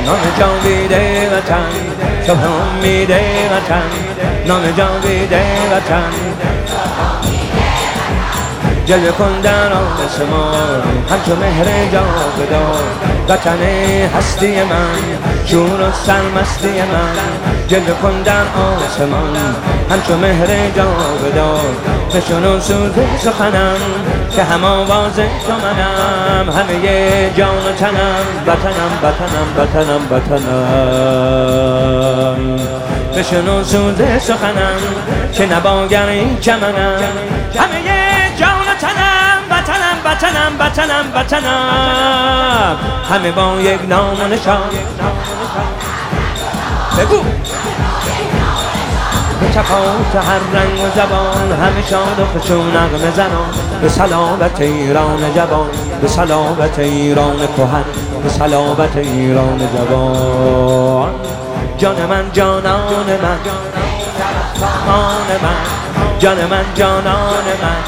نام جاوید وطن، صبح امید وطن، نام جاوید وطن. جلوه کن در آسمان همچو مهر جاودان، وطن هستی من، شور و سرمستی من. جلوه کن در آسمان همچو مهر جاودان، بشنو سوز سخنم که هم آواز تو منم. همه جان و تنم وطنم وطنم وطنم وطنم. بشنو سوز سخنم که نباگر این چمنم. همه جان و تنم وطنم وطنم وطنم وطنم. همه با یک نام و نشان. بگو به تفاوت هر رنگ و زبان، همه شاد و خوش و نغمه زنان. به صلابت ایران جوان، به صلابت ایران کهن، به صلابت ایران جوان. جان من جانان من، آن من، جان من جانان من.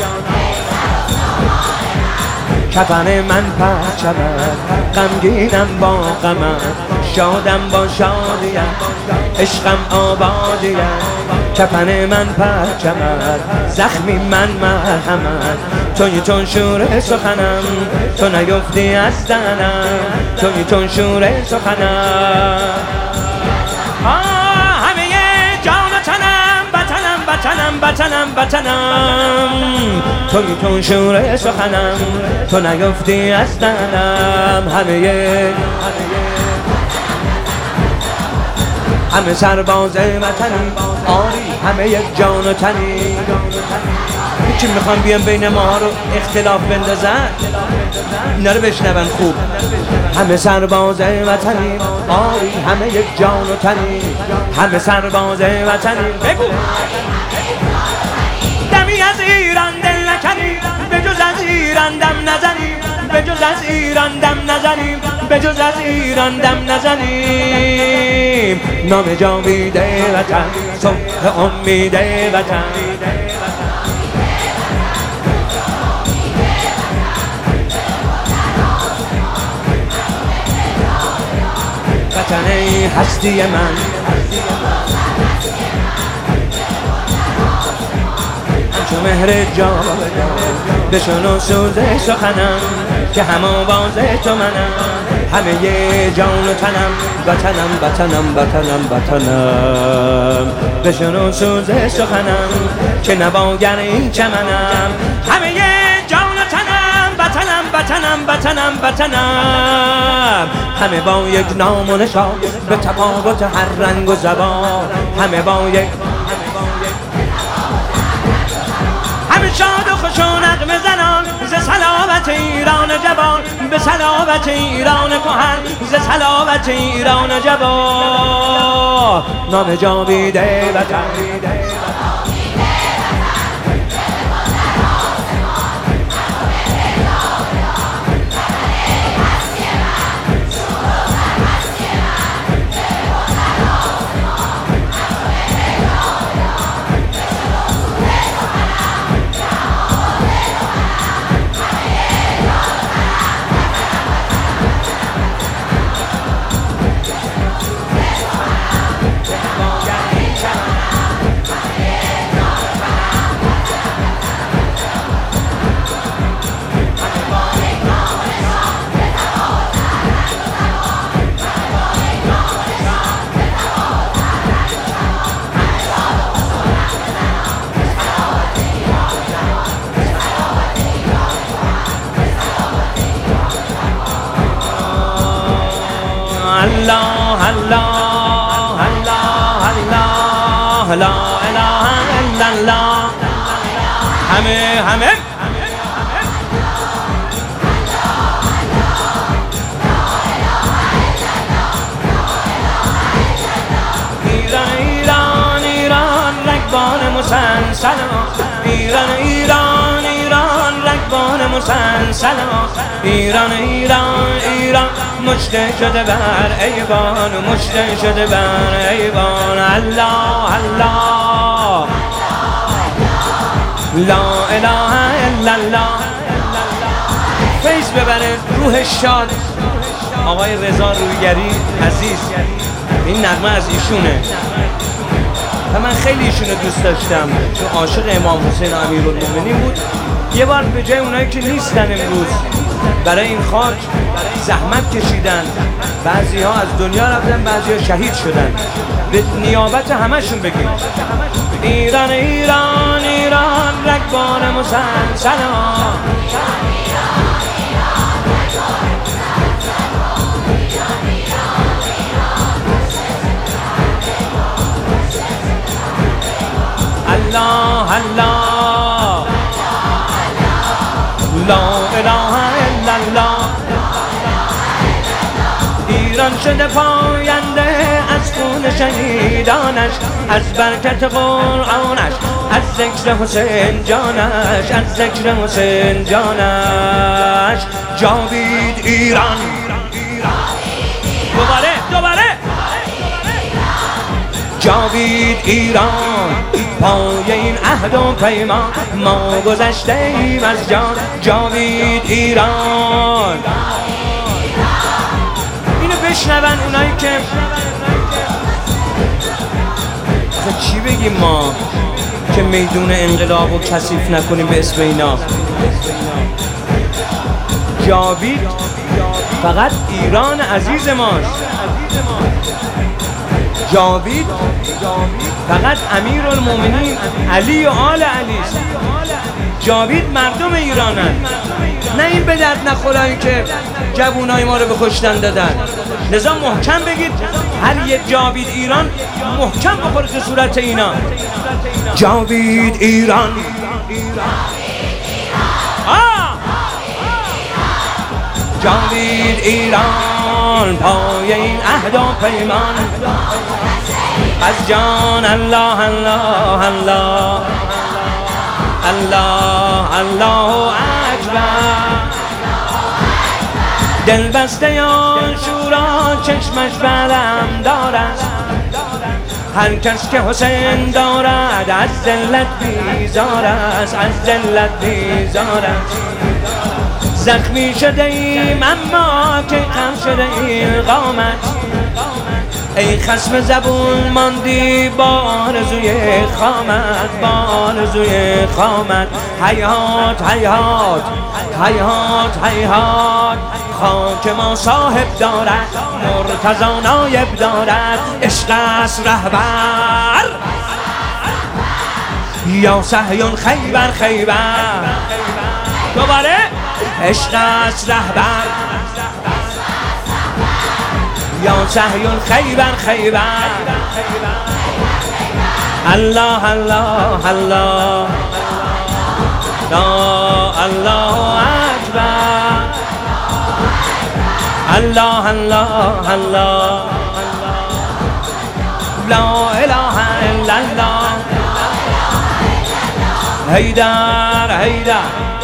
کفن من پرچمم، غمگینم با غمم، شادم با شادیم، عشقم آبادیم. کفن من پرچمم، زخمی من مرهمم. توی چون شور سخنم، تو نیفتی از دهنم. توی چون شور سخنم. همه جان و تنم وطنم وطنم وطنم وطنم. توی چون شور سخنم، تو نیفتی از دهنم. همه سرباز وطنی، آری همه یک جان و تنی. چی میخوام بیان بین ما رو اختلاف بندازن؟ اینا رو بشنون خوب. همه سرباز وطنی، آری همه یک جان و تنی. همه سرباز وطنی. بگو دمی از ایران دل نکنی، به جز از ایران دم نزنیم. به جز از ایران دم نزنیم، به جز از ایران دم نزنیم. نام جاوید وطن، صبح امید وطن. وطن هستی من، همچو مهر جاودان. بشنو سوز سخنم که هم آواز تو منم. همه جان و تنم وطنم وطنم وطنم وطنم. بشنو سوز سخنم که نواگر این چمنم. همه جان و تنم وطنم وطنم وطنم وطنم. همه با یک نام و نشان، به تفاوت هر رنگ و زبان. همه با یک، همه شاد و خوش و نغمه زنان. ز صلابت ایران جوان، به صلابت ایران کهن، ز صلابت ایران جوان. نام جاوید وطن. الله الله الله الله لا اله الا الله. همه ایران ایران ایران رگبار مسلسل. ایران ایران ایران رگبار مسلسل. ایران ایران ایران مشته شده بر ایوان، مشته شده بر ایوان. الله الله لا اله الا الله. فیض ببره روح شاد آقای رضا رویگری عزیز، این نغمه از ایشونه و من خیلی ایشونو دوست داشتم چون عاشق امام حسین امیرالمومنین بود. یه بار به جای اونایی که نیستن امروز برای این خاک زحمت کشیدن، بعضی ها از دنیا رفتن، بعضی ها شهید شدن، به نیابت همشون بگیم ایران ایران ایران رگبار مسلسلان. الله الله لا اله الا الله. ایران شده پاینده از خون شهیدانش، از برکت قرآنش، از ذکر حسین جانش، از ذکر حسین جانش. جاوید ایران. دوباره جاوید ایران، پای این عهد و پیمان ما گذشته ایم از جان. جاوید ایران. اینو بشنون اونایی که چی بگیم ما که میدون انقلاب رو کثیف نکنیم به اسم اینا. جاوید فقط ایران عزیز ماست. جاوید فقط امیرالمومنین علی و آل علی است. جاوید مردم ایرانن، نه این به درد نخورایی که جوونای ما رو به کشتن دادن. لذا محکم بگید هر یه جاوید ایران محکم بخوره تو صورت اینا. جاوید ایران. جاوید ایران، پای این عهد و پیمان از جان. الله الله الله الله الله اکبر. دل بسته یا شورا چشمش بلم دارد، هر کس که حسین دارد از ذلت بیزار است، از ذلت بیزار است. زخمی شده ایم اما که غم شده این قامت، ای خصم زبون ماندی با آرزوی خامت، با آرزوی خامت. حیات حیات حیات حیات، خاک ما صاحب دارد، مرتضی نایب دارد. عشق است رهبر یا صهیون خیبر خیبر. دوباره عشق است رهبر یا صهیون خیبر خیبر. الله الله الله لا الله اکبر. الله الله الله لا اله الا الله. حیدر حیدر.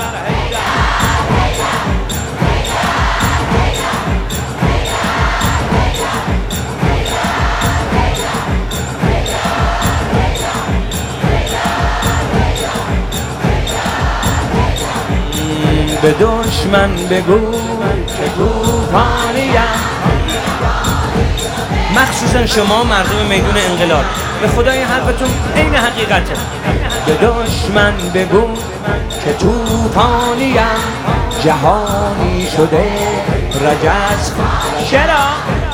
به دشمن بگو که طوفانیم، مخصوصا شما مردم میدون انقلاب، به خدای حرفتون عین حقیقته. به دشمن بگو که طوفانیم، جهانی شده رجز. چرا؟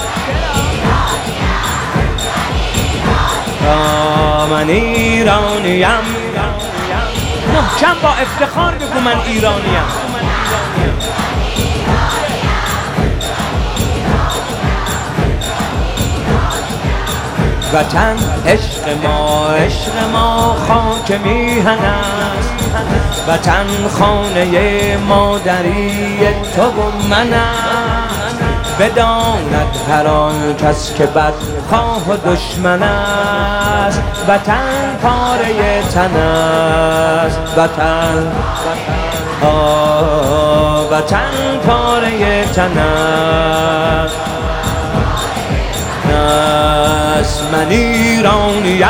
من ایرانیم. محکم با افتخار بگو من ایرانیم. وطن عشق ما خاک میهن است، وطن خانه مادری تو و من است. بداند هر آن کس که بدخواه و دشمن است، وطن پاره تن است. وطن وطن پاره تن است. من ایرانیم.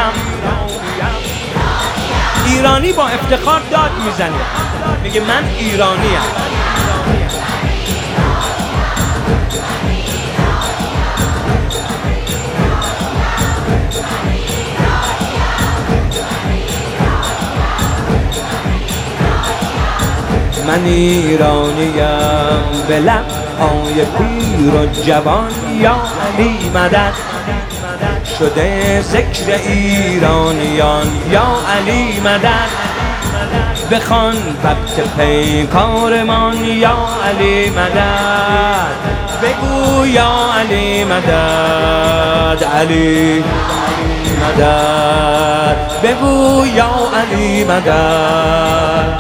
ایرانی با افتخار داد میزنه، میگه من ایرانیم. من ایرانیم به لب‌های پیر و جوان، یا علی مدد شده ذکر ایرانیان، یا علی مدد بخوان وقت پیکارمان، یا علی مدد بگو یا علی مدد، علی مدد بگو یا علی مدد،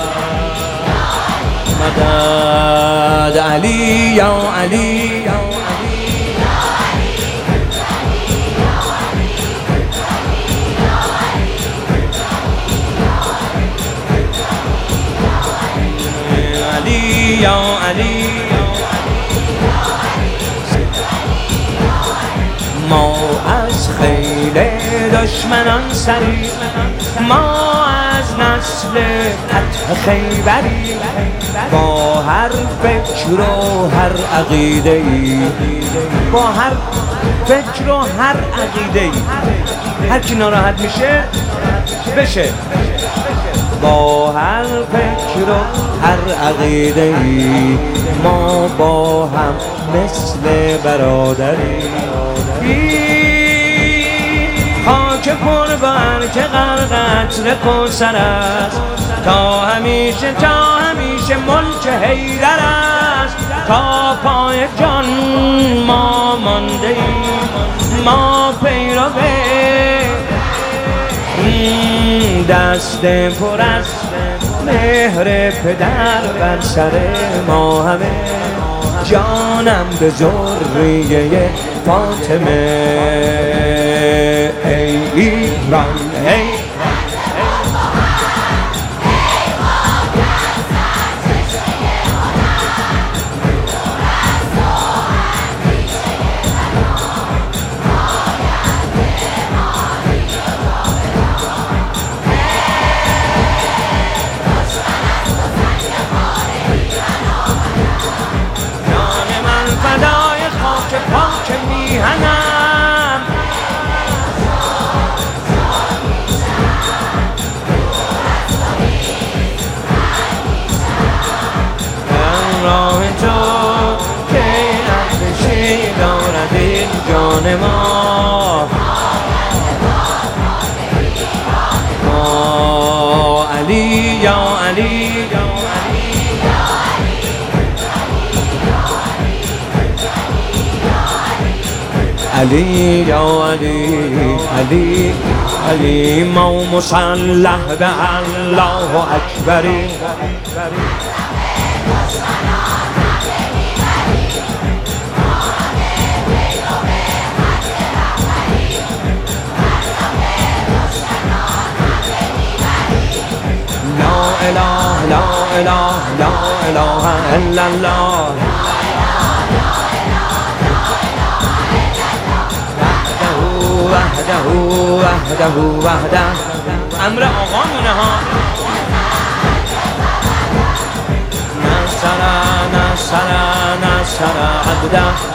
مدد علی یا علی یا علی. ما از خیل دشمنان سری، ما از نسل فتح خیبری، با هر فکر و هر عقیده ای، با هر فکر و هر عقیده ای، هر کی ناراحت میشه بشه، با هر فکر و هر عقیده ای، ما با هم مثل برادری. خاک پربر که قطره کوثر است، تا همیشه ملک حیدر است، تا پای جان ما مانده ایم، ما پیرو دست پر از مهر پدر بر سر ما همه، جانم به ذریه فاطمه. ای ایران ای پاک میهنم، در راه تو که ارزشی دارد این جان ما. علی یا علی علی یا علی علی علی، ما مسلح به الله اکبری. لا اله لا اله لا اله الا الله، وحده وحده وحده. امر آقامونه ها. نصر نصر نصر عبده.